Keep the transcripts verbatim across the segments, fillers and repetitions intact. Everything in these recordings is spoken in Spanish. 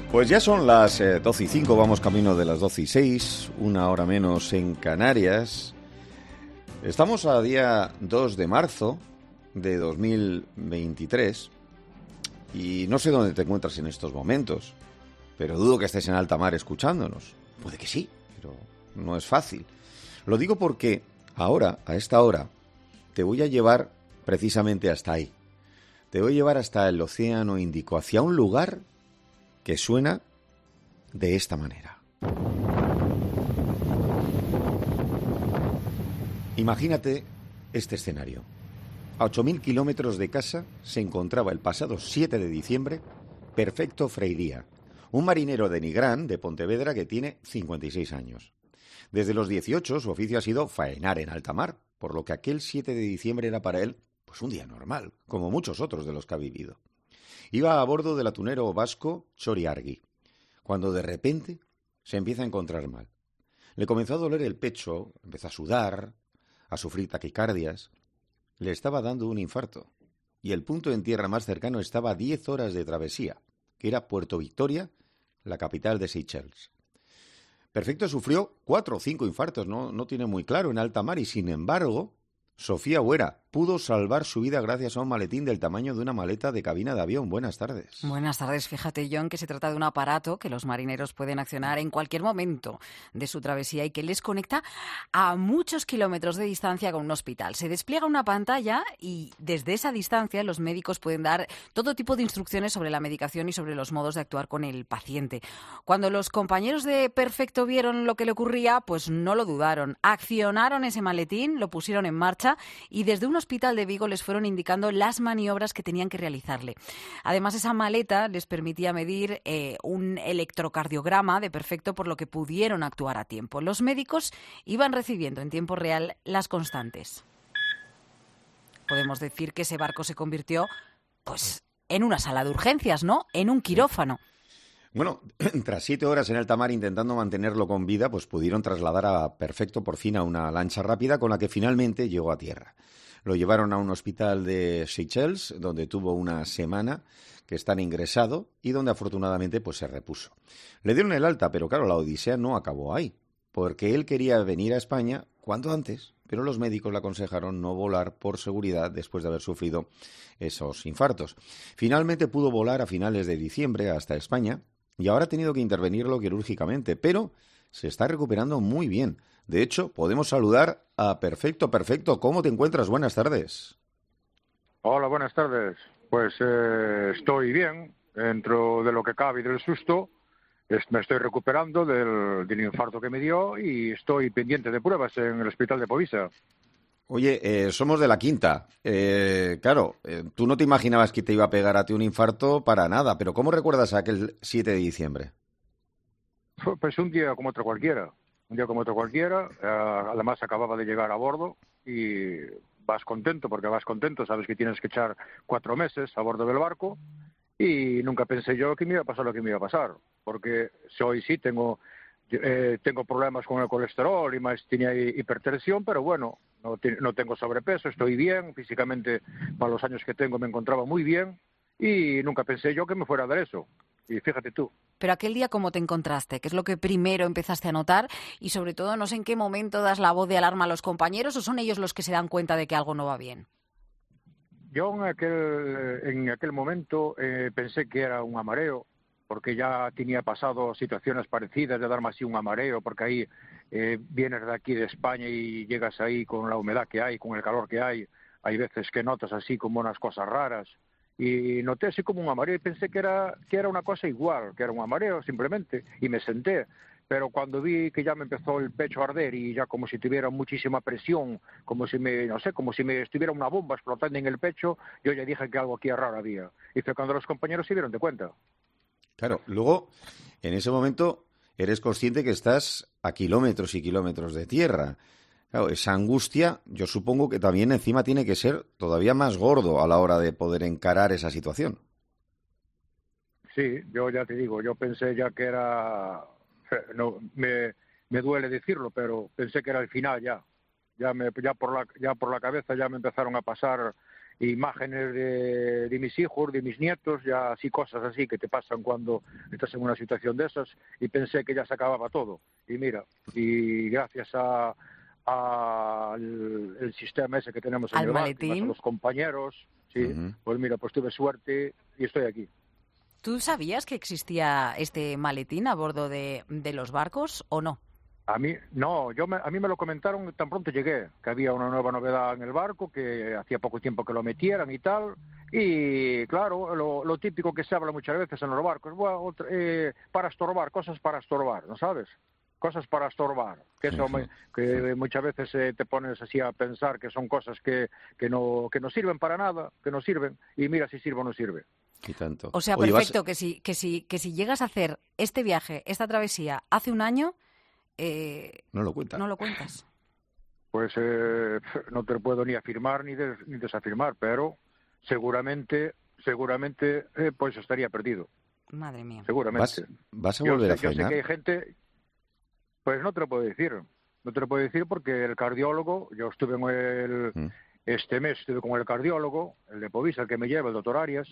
Pues ya son las eh, doce y cinco, vamos camino de las doce y seis, una hora menos en Canarias. Estamos a día dos de marzo de dos mil veintitrés y no sé dónde te encuentras en estos momentos, pero dudo que estés en alta mar escuchándonos. Puede que sí, pero no es fácil. Lo digo porque ahora, a esta hora, te voy a llevar precisamente hasta ahí. Te voy a llevar hasta el Océano Índico, hacia un lugar que suena de esta manera. Imagínate este escenario. A ocho mil kilómetros de casa se encontraba el pasado siete de diciembre Perfecto Freiría, un marinero de Nigrán, de Pontevedra, que tiene cincuenta y seis años. Desde los dieciocho su oficio ha sido faenar en alta mar, por lo que aquel siete de diciembre era para él pues un día normal, como muchos otros de los que ha vivido. Iba a bordo del atunero vasco Txori-Argi, cuando de repente se empieza a encontrar mal. Le comenzó a doler el pecho, empezó a sudar, a sufrir taquicardias. Le estaba dando un infarto, y el punto en tierra más cercano estaba a diez horas de travesía, que era Puerto Victoria, la capital de Seychelles. Perfecto sufrió cuatro o cinco infartos, no, no tiene muy claro, en alta mar, y sin embargo, Sofía Huera pudo salvar su vida gracias a un maletín del tamaño de una maleta de cabina de avión. Buenas tardes. Buenas tardes. Fíjate, John, que se trata de un aparato que los marineros pueden accionar en cualquier momento de su travesía y que les conecta a muchos kilómetros de distancia con un hospital. Se despliega una pantalla y desde esa distancia los médicos pueden dar todo tipo de instrucciones sobre la medicación y sobre los modos de actuar con el paciente. Cuando los compañeros de Perfecto vieron lo que le ocurría, pues no lo dudaron. Accionaron ese maletín, lo pusieron en marcha y desde un hospital de Vigo les fueron indicando las maniobras que tenían que realizarle. Además, esa maleta les permitía medir eh, un electrocardiograma de Perfecto, por lo que pudieron actuar a tiempo. Los médicos iban recibiendo en tiempo real las constantes. Podemos decir que ese barco se convirtió, pues, en una sala de urgencias, ¿no? En un quirófano. Bueno, tras siete horas en alta mar intentando mantenerlo con vida, pues pudieron trasladar a Perfecto por fin a una lancha rápida con la que finalmente llegó a tierra. Lo llevaron a un hospital de Seychelles, donde tuvo una semana que está ingresado y donde afortunadamente pues se repuso. Le dieron el alta, pero claro, la odisea no acabó ahí, porque él quería venir a España cuanto antes, pero los médicos le aconsejaron no volar por seguridad después de haber sufrido esos infartos. Finalmente pudo volar a finales de diciembre hasta España y ahora ha tenido que intervenirlo quirúrgicamente, pero se está recuperando muy bien. De hecho, podemos saludar a Perfecto. Perfecto, ¿cómo te encuentras? Buenas tardes. Hola, buenas tardes. Pues eh, estoy bien, dentro de lo que cabe y del susto. Es, me estoy recuperando del, del infarto que me dio y estoy pendiente de pruebas en el hospital de Povisa. Oye, eh, somos de la Quinta. Eh, claro, eh, tú no te imaginabas que te iba a pegar a ti un infarto para nada, pero ¿cómo recuerdas aquel siete de diciembre? Pues un día como otro cualquiera. Un día como otro cualquiera, eh, además acababa de llegar a bordo y vas contento, porque vas contento, sabes que tienes que echar cuatro meses a bordo del barco y nunca pensé yo que me iba a pasar lo que me iba a pasar, porque hoy sí tengo eh, tengo problemas con el colesterol y más tenía hipertensión, pero bueno, no, te, no tengo sobrepeso, estoy bien, físicamente para los años que tengo me encontraba muy bien y nunca pensé yo que me fuera a dar eso. Y fíjate tú. Pero aquel día, ¿cómo te encontraste? ¿Qué es lo que primero empezaste a notar? Y sobre todo, no sé en qué momento das la voz de alarma a los compañeros o son ellos los que se dan cuenta de que algo no va bien. Yo en aquel, en aquel momento eh, pensé que era un amareo, porque ya tenía pasado situaciones parecidas de darme así un amareo, porque ahí eh, vienes de aquí de España y llegas ahí con la humedad que hay, con el calor que hay, hay veces que notas así como unas cosas raras. Y noté así como un mareo y pensé que era que era una cosa igual, que era un mareo simplemente, y me senté. Pero cuando vi que ya me empezó el pecho a arder y ya como si tuviera muchísima presión, como si me, no sé, como si me estuviera una bomba explotando en el pecho, yo ya dije que algo aquí raro había. Y fue cuando los compañeros se dieron de cuenta. Claro, luego, en ese momento, eres consciente que estás a kilómetros y kilómetros de tierra. Claro, esa angustia, yo supongo que también encima tiene que ser todavía más gordo a la hora de poder encarar esa situación. Sí, yo ya te digo, yo pensé ya que era, no, me, me duele decirlo, pero pensé que era el final ya. Ya me, ya por la, ya por la cabeza ya me empezaron a pasar imágenes de, de mis hijos, de mis nietos, ya así cosas así que te pasan cuando estás en una situación de esas, y pensé que ya se acababa todo. Y mira, y gracias a, a el, el sistema ese que tenemos en al el barco, maletín, a los compañeros, sí, Uh-huh. pues mira, pues tuve suerte y estoy aquí. ¿tú sabías que existía este maletín a bordo de, de los barcos o no? A mí, no, yo me, a mí me lo comentaron tan pronto llegué, que había una nueva novedad en el barco, que hacía poco tiempo que lo metieran y tal, y claro, lo, lo típico que se habla muchas veces en los barcos, bueno, otra- eh, para estorbar, cosas para estorbar, ¿no sabes? Cosas para estorbar, que eso me- que muchas veces eh, te pones así a pensar que son cosas que, que, no, que no sirven para nada, que no sirven, y mira si sirve o no sirve. Y tanto. O sea, Oye, vas- perfecto, que si, que si, que si llegas a hacer este viaje, esta travesía, hace un año, eh, no lo cuenta. no lo cuentas. Pues eh, no te lo puedo ni afirmar ni, des- ni desafirmar, pero seguramente, seguramente, eh, pues estaría perdido. Madre mía. Seguramente. ¿Vas, vas a Yo volver sé, a yo sé faenar? que hay gente, pues no te lo puedo decir, no te lo puedo decir porque el cardiólogo, yo estuve en el, Mm. este mes, estuve con el cardiólogo, el de Povisa, el que me lleva, el doctor Arias,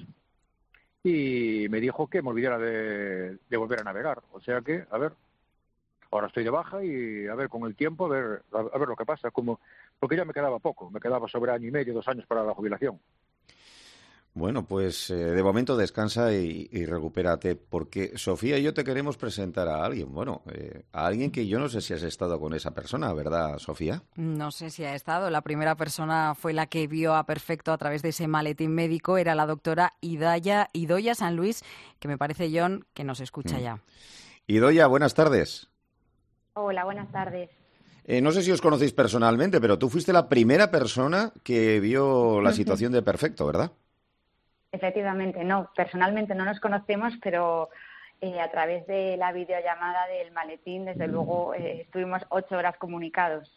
y me dijo que me olvidara de, de volver a navegar. O sea que, a ver, ahora estoy de baja y a ver con el tiempo, a ver, a, a ver lo que pasa, como, porque ya me quedaba poco, me quedaba sobre año y medio, dos años para la jubilación. Bueno, pues eh, de momento descansa y, y recupérate, porque Sofía y yo te queremos presentar a alguien, bueno, eh, a alguien que yo no sé si has estado con esa persona, ¿verdad, Sofía? No sé si ha estado. La primera persona fue la que vio a Perfecto a través de ese maletín médico. Era la doctora Idaya, Idoia San Luis, que me parece, John, que nos escucha Mm. ya. Idoia, buenas tardes. Hola, buenas tardes. Eh, no sé si os conocéis personalmente, pero tú fuiste la primera persona que vio la situación de Perfecto, ¿verdad? Efectivamente, no, personalmente no nos conocemos, pero eh, a través de la videollamada del maletín, desde luego, eh, estuvimos ocho horas comunicados.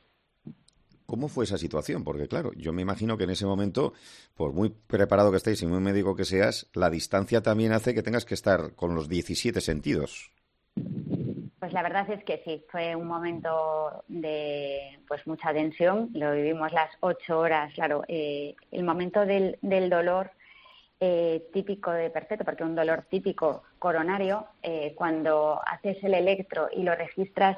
¿Cómo fue esa situación? Porque claro, yo me imagino que en ese momento, por muy preparado que estéis y muy médico que seas, la distancia también hace que tengas que estar con los diecisiete sentidos. Pues la verdad es que sí, fue un momento de pues mucha tensión, lo vivimos las ocho horas, claro, eh, el momento del, del dolor eh, típico de Perfecto, porque un dolor típico coronario, eh, cuando haces el electro y lo registras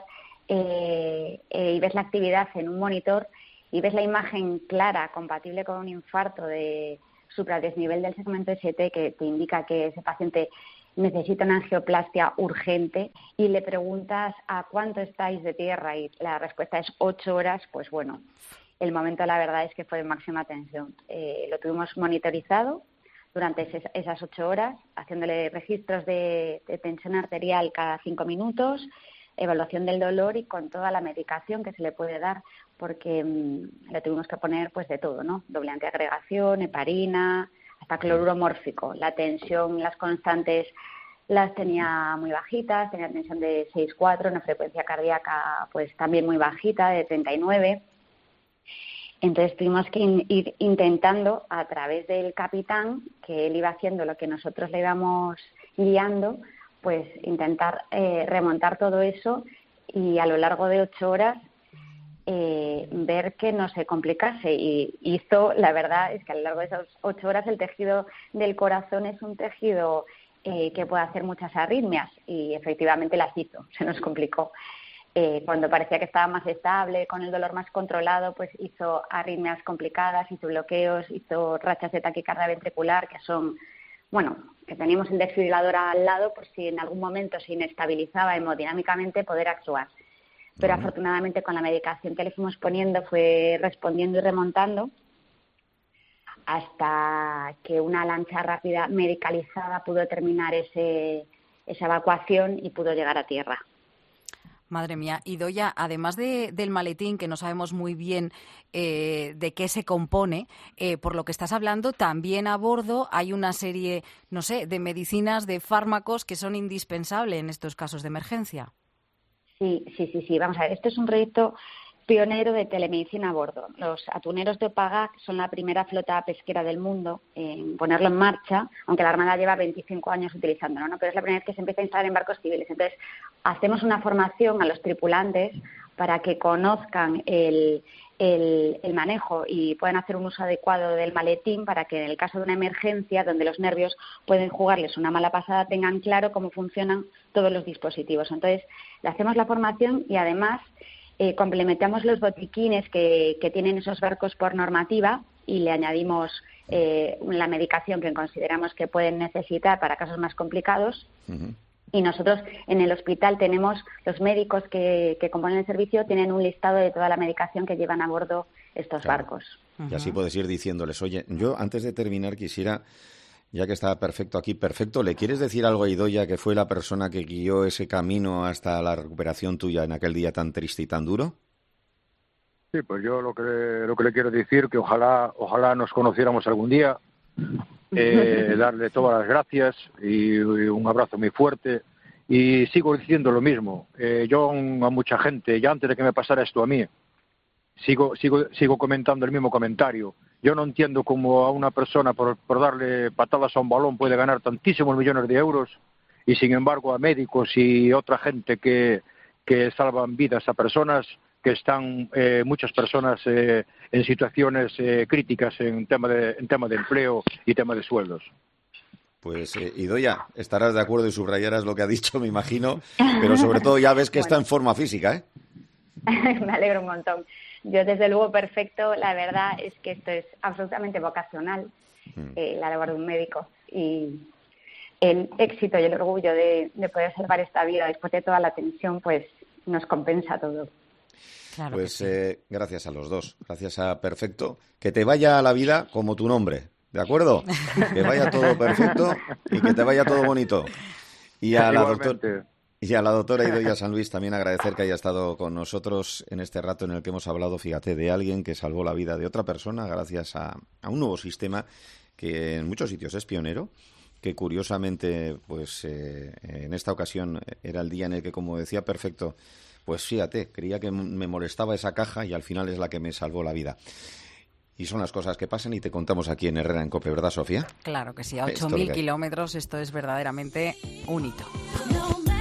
eh, eh, y ves la actividad en un monitor y ves la imagen clara, compatible con un infarto de supradesnivel del segmento S T, que te indica que ese paciente necesita una angioplastia urgente, y le preguntas a cuánto estáis de tierra y la respuesta es ocho horas, pues bueno, el momento la verdad es que fue de máxima tensión. Eh, lo tuvimos monitorizado durante ese, esas ocho horas, haciéndole registros de, de tensión arterial cada cinco minutos, evaluación del dolor y con toda la medicación que se le puede dar, porque mmm, le tuvimos que poner pues de todo, ¿no? Doble antiagregación, heparina, hasta cloruro mórfico. La tensión, las constantes las tenía muy bajitas, tenía tensión de seis coma cuatro, una frecuencia cardíaca pues también muy bajita, de treinta y nueve. Entonces tuvimos que in, ir intentando a través del capitán, que él iba haciendo lo que nosotros le íbamos guiando, pues intentar eh, remontar todo eso y a lo largo de ocho horas eh, ver que no se complicase. Y hizo, la verdad es que a lo largo de esas ocho horas el tejido del corazón es un tejido eh, que puede hacer muchas arritmias, y efectivamente las hizo, se nos complicó. Eh, cuando parecía que estaba más estable, con el dolor más controlado, pues hizo arritmias complicadas, hizo bloqueos, hizo rachas de taquicardia ventricular, que son, bueno, que teníamos el desfibrilador al lado por si en algún momento se inestabilizaba hemodinámicamente poder actuar. Pero uh-huh. afortunadamente con la medicación que le fuimos poniendo fue respondiendo y remontando hasta que una lancha rápida medicalizada pudo terminar ese, esa evacuación y pudo llegar a tierra. Madre mía. Idoia, además de, del maletín, que no sabemos muy bien eh, de qué se compone, eh, por lo que estás hablando, también a bordo hay una serie, no sé, de medicinas, de fármacos que son indispensables en estos casos de emergencia. Sí, sí, sí, sí. Vamos a ver, esto es un proyecto pionero de telemedicina a bordo. Los atuneros de Opagac son la primera flota pesquera del mundo en ponerlo en marcha, aunque la Armada lleva veinticinco años utilizándolo, ¿no? Pero es la primera vez que se empieza a instalar en barcos civiles. Entonces, hacemos una formación a los tripulantes para que conozcan el, el, el manejo y puedan hacer un uso adecuado del maletín para que en el caso de una emergencia donde los nervios pueden jugarles una mala pasada tengan claro cómo funcionan todos los dispositivos. Entonces, le hacemos la formación y además eh, complementamos los botiquines que, que tienen esos barcos por normativa y le añadimos eh, la medicación que consideramos que pueden necesitar para casos más complicados. Uh-huh. Y nosotros en el hospital tenemos, los médicos que, que componen el servicio tienen un listado de toda la medicación que llevan a bordo estos claro. barcos. Y así puedes ir diciéndoles, oye, yo antes de terminar quisiera, ya que está Perfecto aquí, Perfecto, ¿le quieres decir algo a Idoia, que fue la persona que guió ese camino hasta la recuperación tuya en aquel día tan triste y tan duro? Sí, pues yo lo que, lo que le quiero decir, que ojalá, ojalá nos conociéramos algún día. Eh, darle todas las gracias y, y un abrazo muy fuerte y sigo diciendo lo mismo. Eh, yo a mucha gente, ya antes de que me pasara esto a mí, sigo sigo sigo comentando el mismo comentario. Yo no entiendo cómo a una persona por, por darle patadas a un balón puede ganar tantísimos millones de euros y sin embargo a médicos y otra gente que, que salvan vidas a personas que están eh, muchas personas eh, en situaciones eh, críticas en tema de en tema de empleo y tema de sueldos. Pues eh, Idoia, estarás de acuerdo y subrayarás lo que ha dicho, me imagino, pero sobre todo ya ves que bueno. está en forma física, ¿eh? Me alegro un montón. Yo desde luego Perfecto, la verdad es que esto es absolutamente vocacional, mm. eh, la labor de un médico, y el éxito y el orgullo de, de poder salvar esta vida después de toda la tensión, pues nos compensa todo. Claro pues sí. eh, gracias a los dos, gracias a Perfecto. Que te vaya a la vida como tu nombre, ¿de acuerdo? Que vaya todo perfecto y que te vaya todo bonito. Y a la doctora y a la doctora Idoia San Luis también agradecer que haya estado con nosotros en este rato en el que hemos hablado, fíjate, de alguien que salvó la vida de otra persona gracias a, a un nuevo sistema que en muchos sitios es pionero, que curiosamente, pues eh, en esta ocasión era el día en el que, como decía Perfecto, pues fíjate, creía que me molestaba esa caja y al final es la que me salvó la vida. Y son las cosas que pasan y te contamos aquí en Herrera en COPE, ¿verdad, Sofía? Claro que sí, a ocho mil kilómetros esto es verdaderamente un hito.